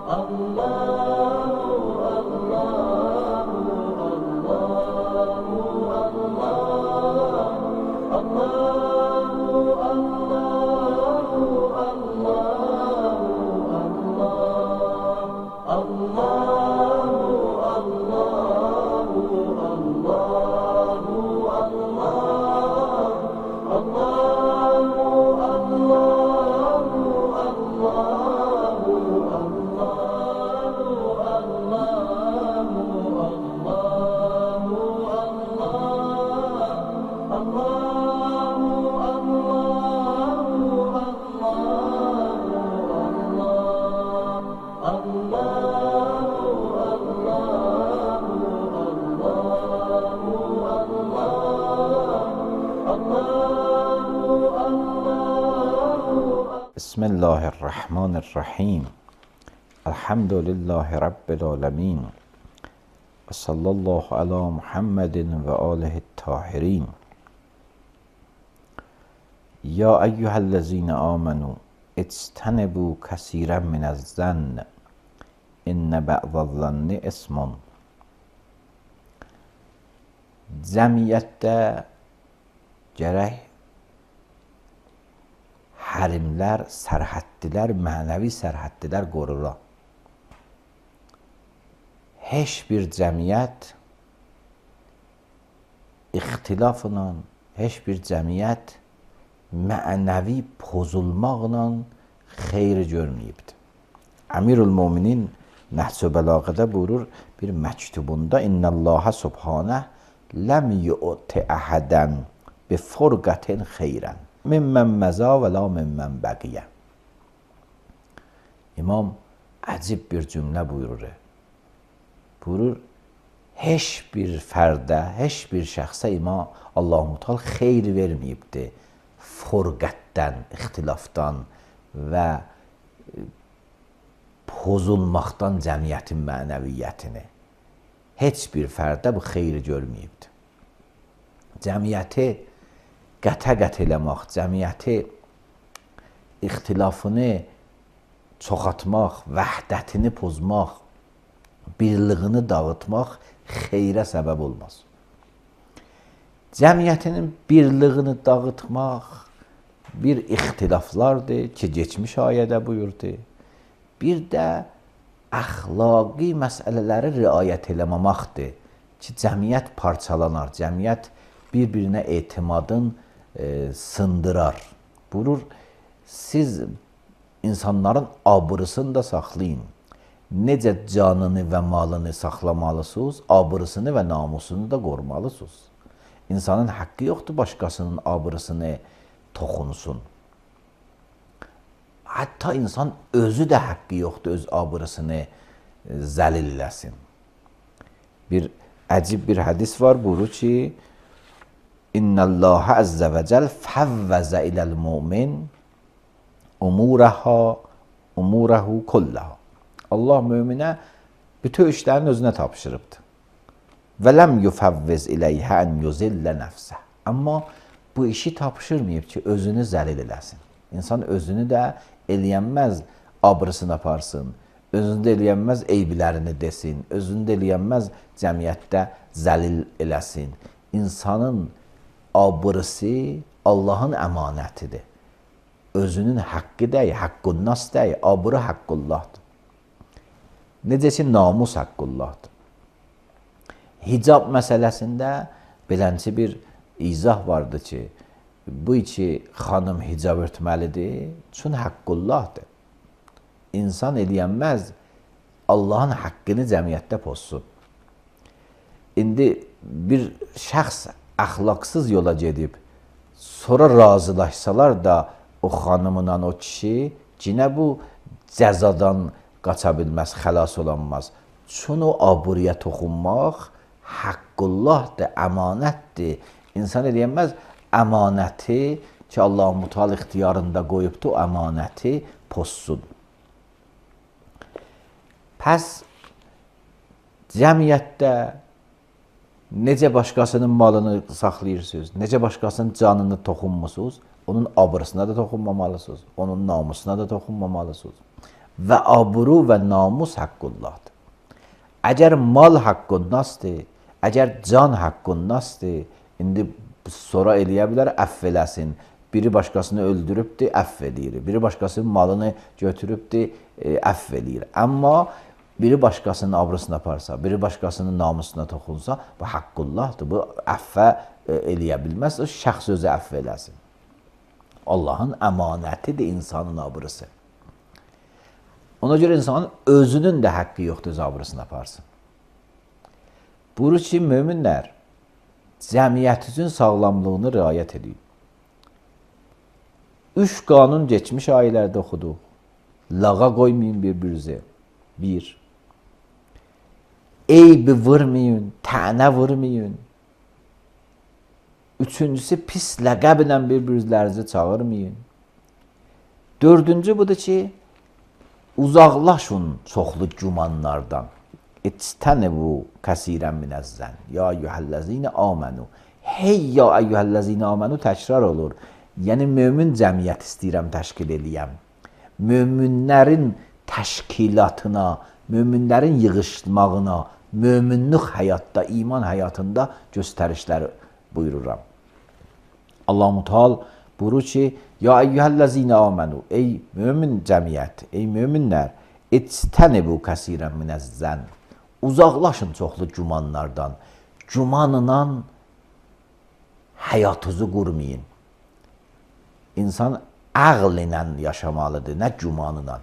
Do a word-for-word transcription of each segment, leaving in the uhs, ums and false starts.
بسم الله الرحمن الرحیم. الحمد لله رب العالمین و صلی الله علی محمد و آله الطاهرین. یا ایها الذین آمنوا اجتنبوا کثیرا من الظن ان بعض الظن اسم. Cəmiyyətdə gərək hərimlər, sərhəddlər, mənəvi sərhəddlər qorura. Heç bir cəmiyyət ixtilafla, heç bir cəmiyyət mənəvi pozulmaqla xeyr görməyibdir. Əmirül-Möminin Nəhc-ü Bəlağədə buyurur bir məktubunda: İnnəllaha subhanə ləm yu'ti əhədən bi furqətin xeyrən mimmən məza və la mimmən bəqiyə. İmam əcib bir cümlə buyurur. Buyurur, heç bir fərdə, heç bir şəxsə ima Allah-u Teala xeyr verməyibdir furqətdən, ixtilafdan və pozulmaqdan cəmiyyətin mənəviyyətini. Heç bir fərdə bu xeyri görməyibdir. Cəmiyyəti qətə-qət eləmək, cəmiyyəti ixtilafını çoxatmaq, vəhdətini pozmaq, birliyini dağıtmaq xeyrə səbəb olmaz. Cəmiyyətinin birliyini dağıtmaq bir ixtilaflardır ki, geçmiş ayədə buyurdu. Bir də əxlaqi məsələləri riayət eləməməkdir ki, cəmiyyət parçalanar, cəmiyyət bir-birinə etimadın e, sındırar. Buyurur, siz insanların abrısını da saxlayın. Necə canını və malını saxlamalısınız, abrısını və namusunu da qorumalısınız. İnsanın haqqı yoxdur başqasının abrısını toxunsun. Hətta insan özü də haqqı yoxdur öz abrısını zəlil eləsin. Bir əcib bir hədis var, buyurur ki, İnnəllâhə əzzə və cəl fəvvəzə iləl mümin umurəha umurəhu kullaha. Allah müminə bütün işlərin özünə tapşırıbdır. Və ləm yufəvviz iləyhə ən yuzillə nəfsə. Amma bu işi tapşırmayıb ki, özünü zəlil eləsin. İnsan özünü də eləyənməz abrısını aparsın, özünü də eləyənməz eybilərini desin, özünü də eləyənməz cəmiyyətdə zəlil eləsin. İnsanın abrısı Allahın əmanətidir. Özünün haqqı deyil, haqqun nas deyil, abrı haqqullahdır. Necə ki, namus haqqullahdır. Hicab məsələsində belənçi bir izah vardı ki, bu iki xanım hicab örtməlidir, çün haqqullahdır. İnsan eləyənməz Allahın haqqını cəmiyyətdə pozsun. İndi bir şəxs əxlaqsız yola gedib, sonra razılaşsalar da o xanımla o kişi, yine bu cəzadan qaça bilməz, xəlas olanmaz. Çün o abriyə toxunmaq haqqullahdır, əmanətdir. İnsan eləyənməz əmanəti ki, Allah-u Teala ixtiyarında qoyubdur, o əmanəti pozsun. Pəs cəmiyyətdə necə başqasının malını saxlayırsınız, necə başqasının canını toxunmusunuz, onun abrısına da toxunmamalısınız, onun namusuna da toxunmamalısınız. və abru və namus haqqıllahdır. Əgər mal haqqındasdır, əgər can haqqındasdır, indi sonra eləyə bilər, əff eləsin. Biri başqasını öldürübdür, əff eləyir. Biri başqasının malını götürübdür, e, əff eləyir. Amma biri başqasının abrısına aparsa, biri başqasının namusuna toxunsa, bu haqqıllahdır. Bu əffə e, eləyə bilməz, o şəxs özü əff eləsin. Allahın əmanətidir insanın abrısı. Ona görə insanın özünün də haqqı yoxdur, öz abrısını aparsın. Buyurur ki, möminlər cəmiyyətinizin sağlamlığını riayət edin. Üç qanun geçmiş ayələrdə oxuduq. Lağa qoymayın bir-birinizə. Bir. Eybi vurmayın, tənə vurmayın. Üçüncüsü, pis ləqəblə bir-birinizlərinizi çağırmayın. Dördüncü budur ki, uzaqlaşın çoxlu gümanlardan. İctənibu kəsirən minəzzən. Ya eyyuhəl-ləzîne âmenû. Hey ya eyyuhəl-ləzîne âmenû təkrar olur. Yəni, mömin cəmiyyət istəyirəm təşkil eləyəm. Möminlərin təşkilatına, möminlərin yığışmağına, möminlik həyatda, iman həyatında göstərişlər buyururam. Allah-u Teala buyurur ki, ya eyyuhəl-ləzîne âmenû. Ey mömin cəmiyyət, ey möminlər, İctənibu kəsirən minəzzən. Uzaqlaşın çoxlu gümanlardan. Gümanla həyatınızı qurmayın. İnsan ağl ilə yaşamalıdır, nə gümanla.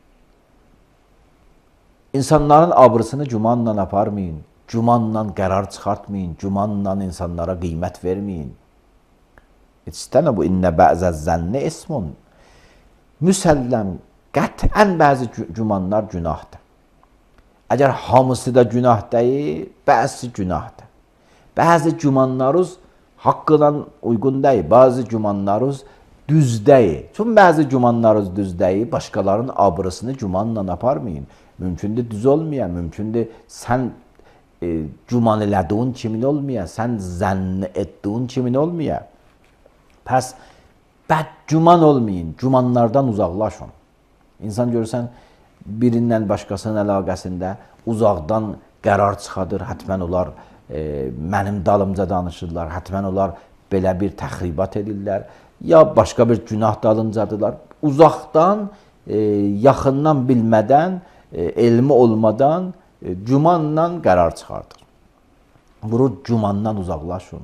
İnsanların abrısını gümanla aparmayın. Gümanla qərar çıxartmayın. Gümanla insanlara qiymət verməyin. İctənibu innə bə'zəz-zənni ismun. Müsəlləm, qətən bəzi gümanlar günahdır. Əgər hamısı da günah deyil, bəzi günahdır. Bəzi gümanlarınız haqqla uyğun deyil, bəzi gümanlarınız düz deyil. Çünki bəzi gümanlarınız düz deyil, başqalarının abrısını gümanla aparmayın. Mümkündür düz olmaya, mümkündür sən e, güman elədiyin kimin olmaya, sən zənn etdiyin kimin olmaya. Pəs bəd güman olmayın, gümanlardan uzaqlaşın. İnsan görürsən, birindən başqasının əlaqəsində uzaqdan qərar çıxadır, hətmən onlar e, mənim dalımca danışırlar, hətmən onlar belə bir təxribat edirlər, ya başqa bir günah dalıncadılar. Uzaqdan, e, yaxından bilmədən, e, elmi olmadan, e, gümanla qərar çıxardır. Vurur, gümandan uzaqlaşın.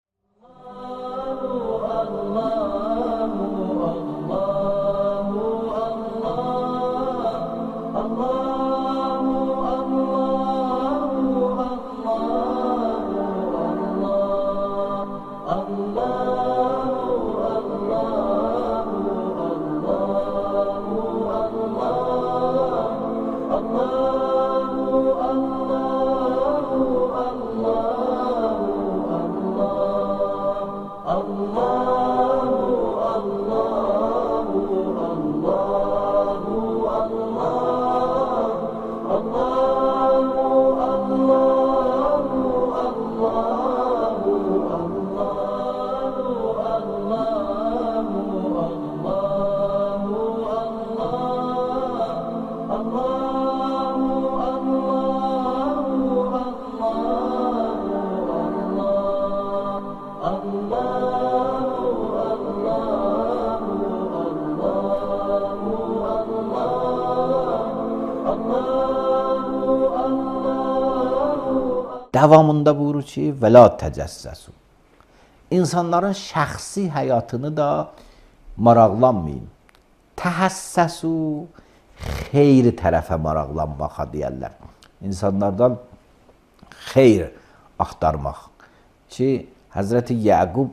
Davamında buyurur ki, və la təcəssəsu. İnsanların şəxsi həyatını da maraqlanmayın. Təhəssəsu, xeyri tərəfə maraqlanmağa deyərlər. İnsanlardan xeyr axtarmaq. Ki, Həzrəti Yəqub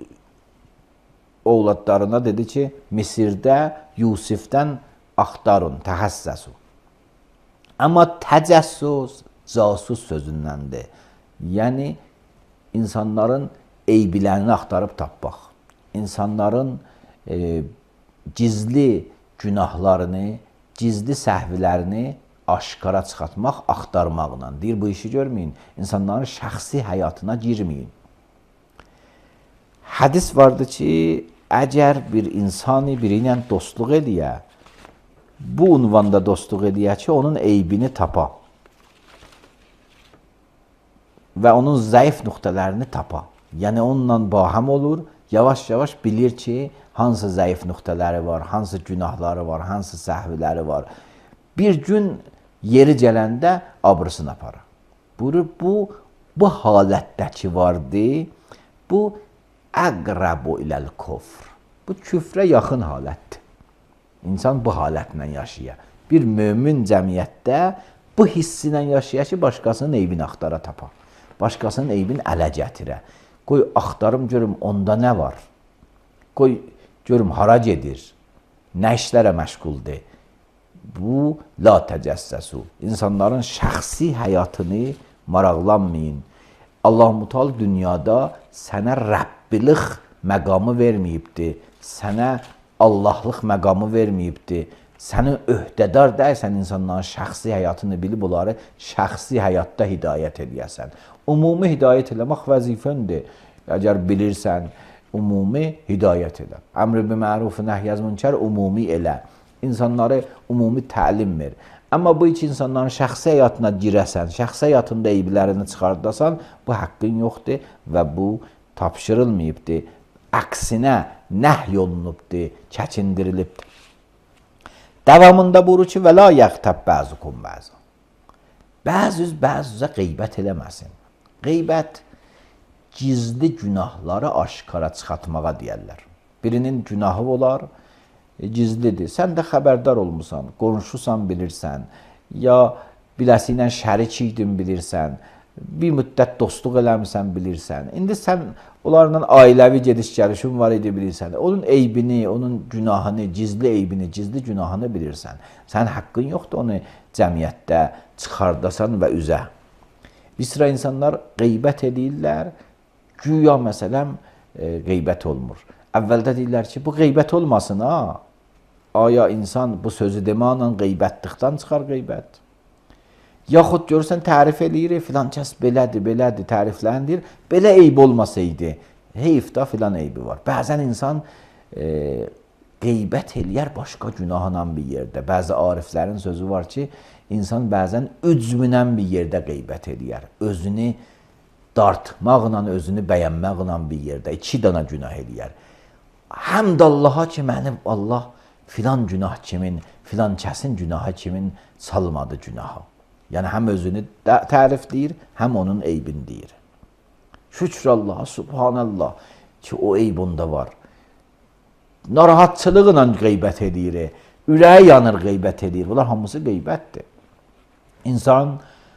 oğladlarına dedi ki, Misirdə Yusifdən axtarın, təhəssəsu. Amma təcəssüs, casus sözündəndir. Yəni, insanların eybilərini axtarıb tapmaq. İnsanların e, gizli günahlarını, gizli səhvlərini aşkara çıxartmaq, axtarmaqla. Deyir, bu işi görməyin. İnsanların şəxsi həyatına girməyin. Hədis vardı ki, əgər bir insanı biri ilə dostluq eləyə, bu unvanda dostluq eləyək ki, onun eybini tapa və onun zəif nöqtələrini tapa. Yəni onunla baham olur, yavaş-yavaş bilir ki, hansı zəif nöqtələri var, hansı günahları var, hansı səhvləri var. Bir gün yeri gələndə abrısını aparır. Buyurur, bu, bu halətdəki vardı, bu əqrəbu iləl kufr. Bu küfrə yaxın halətdir. İnsan bu halətlə yaşayır. Bir mömin cəmiyyətdə bu hissinə yaşayır ki, başqasının eybini axtara tapa. Başqasının eybini ələ gətirə. Qoy, axtarım görüm, onda nə var? Qoy, görüm, hara gedir? Nə işlərə məşğuldur? Bu, la təcəssəsu. İnsanların şəxsi həyatını maraqlanmayın. Allah-u Teala dünyada sənə Rəbbilik məqamı verməyibdir. Sənə Allahlıq məqamı verməyibdir. Sənin öhdədar dəysən insanların şəxsi həyatını bilib, onları şəxsi həyatda hidayət edəyəsən. Ümumi hidayət eləmək vəzifəndir. Əgər bilirsən, ümumi hidayət elə. Əmr bi məruf, nəhy əz münkər ümumi elə. İnsanları ümumi təlim ver. Amma bu iki insanların şəxsi həyatına girəsən, şəxsi həyatında eyblərini çıxardasan, bu haqqın yoxdur və bu tapşırılmayıbdır. Əksinə nəhy olunubdur, çəkindirilibdir. Davamında buyurur ki, və la yəqtəb bəzukum bəzə. Bəzüz bəzüzə qeybət eləməsin. Qeybət gizli günahları aşkara çıxartmağa deyərlər. Birinin günahı olar, e, gizlidir. Sən də xəbərdar olmusan, qonşusan bilirsən, ya biləsi ilə şərik idin bilirsən, bir müddət dostluq eləmirsən bilirsən. İndi sən onlarla ailəvi gediş-gəlişin var idi bilirsən. Onun eybini, onun günahını, gizli eybini, gizli günahını bilirsən. Sən haqqın yoxdur onu cəmiyyətdə çıxardasan və üzə. Bir sıra insanlar qeybət edirlər, güya məsələn e, qeybət olmur. Əvvəldə deyirlər ki, bu qeybət olmasın ha. Aya insan bu sözü deməklə qeybətlikdən çıxar qeybət. Yaxud görürsən, tərif eləyir, filan kəs belədir, belədir, tərifləndir. Belə eyb olmasaydı, heyfda filan eybi var. Bəzən insan e, qeybət eləyər başqa günahla bir yerdə. Bəzi ariflərin sözü var ki, insan bəzən ücmünə bir yerdə qeybət eləyər. Özünü dartmaqla, özünü bəyənməklə bir yerdə iki dana günah eləyər. Həmd Allaha ki, mənim Allah filan günah kimin, filan kəsin günahı kimin salmadı günahı. Yəni, həm özünü tərifləyir, həm onun eybini deyir. Şükür Allaha, subhanallah ki, o eyb onda var. Narahatçılıqla qeybət edir, ürəyi yanır qeybət edir. Bunlar hamısı qeybətdir. İnsan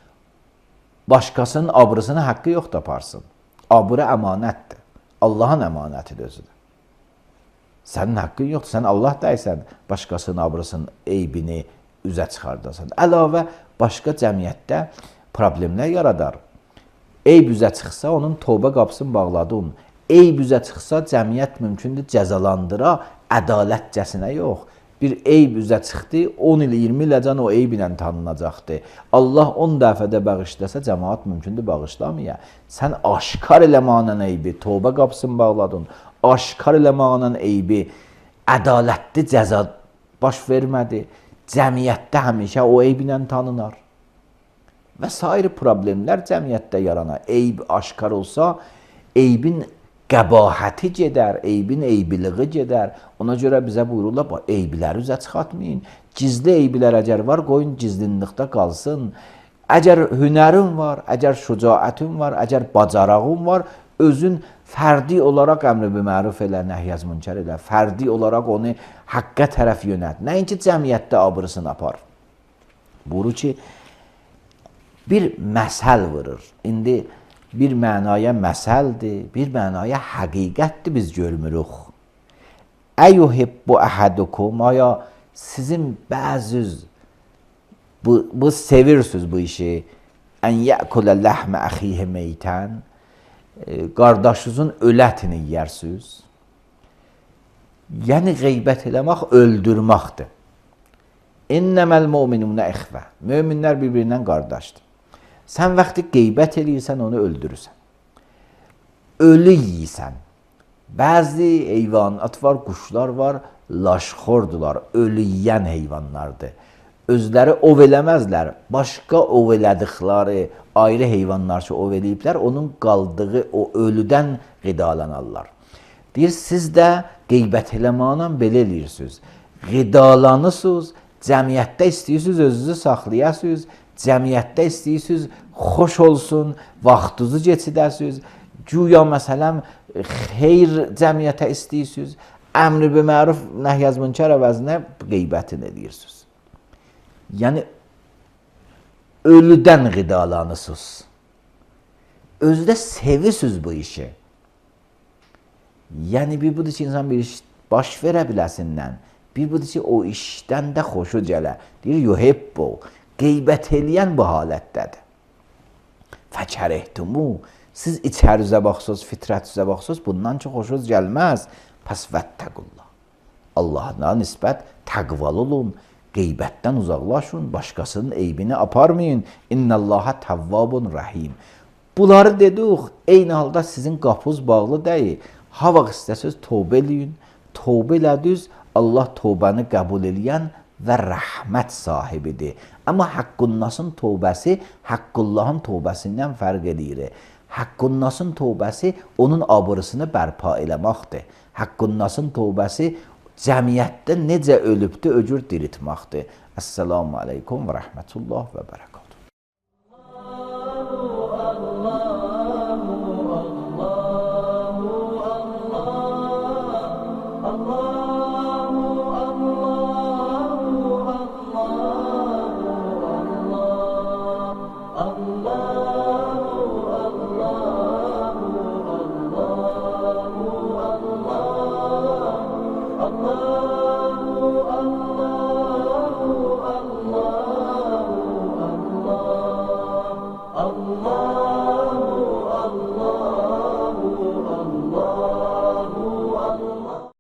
başqasının abrısını haqqı yox taparsın. Abrı əmanətdir. Allahın əmanətidir özüdür. Sənin haqqın yoxdur, sən Allah dəysən, başqasının abrısının eybini üzə çıxardasan. Əlavə, başqa cəmiyyətdə problemlər yaradar. Eyb üzə çıxsa, onun tövbə qapısını bağladın. Eyb üzə çıxsa, cəmiyyət mümkündür cəzalandıra, ədalətcəsinə yox. Bir eyb üzə çıxdı, on il, iyirmi iləcən o eyb ilə tanınacaqdır. Allah on dəfədə bağışlasa, cəmaat mümkündür bağışlamaya. Sən aşkar eləməklə eybi, tövbə qapısını bağladın. Aşkar eləməklə eybi, ədalətli cəza baş vermədi. Cəmiyyətdə həmişə o eyb ilə tanınar. Və sair problemlər cəmiyyətdə yaranar. Eyb aşkar olsa, eybin qəbahəti gedər, eybin eybiliği gedər. Ona görə bizə buyururlar, eybləri üzə çıxartmayın. Gizli eyblər əgər var, qoyun gizlinlikdə qalsın. Əgər hünərin var, əgər şücaətin var, əgər bacarağın var, özün fərdi olaraq əmr bi məruf elə, nəhy əz münkər elə, fərdi olaraq onu haqqa tərəf yönət. Nəinki cəmiyyətdə abrısını apar. Buyurur ki, bir məsəl vurur. İndi bir mənaya məsəldir, bir mənaya həqiqətdir biz görmürük. Əyyuhibbu əhədukum, aya sizin bəzüz, bu, bu sevirsiniz bu işi, ən yəkulə ləhmə əxiyyə meytən, qardaşınızın ölətini yiyərsiniz. Yəni, qeybət eləmək öldürməkdir. İnnəməl müminunə ixvə. Möminlər bir-birindən qardaşdır. Sən vaxtı qeybət eləyirsən, onu öldürürsən. Ölü yiyirsən. Bəzi heyvanat var, quşlar var, laşxordular, ölü yeyən heyvanlardır. Özləri ov eləməzlər. Başqa ov elədıqları ayrı heyvanlar ki, ov eləyiblər, onun qaldığı o ölüdən qidalanarlar. Deyir, siz də qeybət eləməklə belə eləyirsiniz. Qidalanırsınız, cəmiyyətdə istəyirsiniz, özünüzü saxlayasınız, cəmiyyətdə istəyirsiniz, xoş olsun, vaxtınızı keçidəsiniz. Güya məsələn, xeyr cəmiyyətə istəyirsiniz, əmr bi məruf, nəhy əz münkər əvəzinə qeybətin edirsiniz. Yəni, ölüdən qidalanırsınız. Özdə sevirsiniz bu işi. Yəni, bir budur ki, insan bir iş baş verə biləsindən, bir budur ki, o işdən də xoşu gələ. Deyir, yuhibbu, qeybət eləyən bu halətdədir. Fəkərəhtumu, siz içərizə baxsınız, fitrətinizə baxsınız, bundan çox xoşunuz gəlməz. Pəs vəttəqullah. Allah'a nisbət təqvalı olun. Qeybətdən uzaqlaşın, başqasının eybini aparmayın. İnnallaha təvvabun rəhim. Bunları dedik, eyni halda sizin qapınız bağlı deyil. Ha vaxt istəsiniz, tövbə eləyin. Tövbə elədiniz, Allah tövbəni qəbul eləyən və rəhmət sahibidir. Amma Haqqünnasın tövbəsi Haqqullahın tövbəsindən fərq edir. Haqqünnasın tövbəsi onun abırısını bərpa eləməkdir. Haqqünnasın tövbəsi cəmiyyətdə necə ölübdür, öcür diritməkdir. Əssalamu aleykum və rəhmətullah və bərəkatuhu. Allah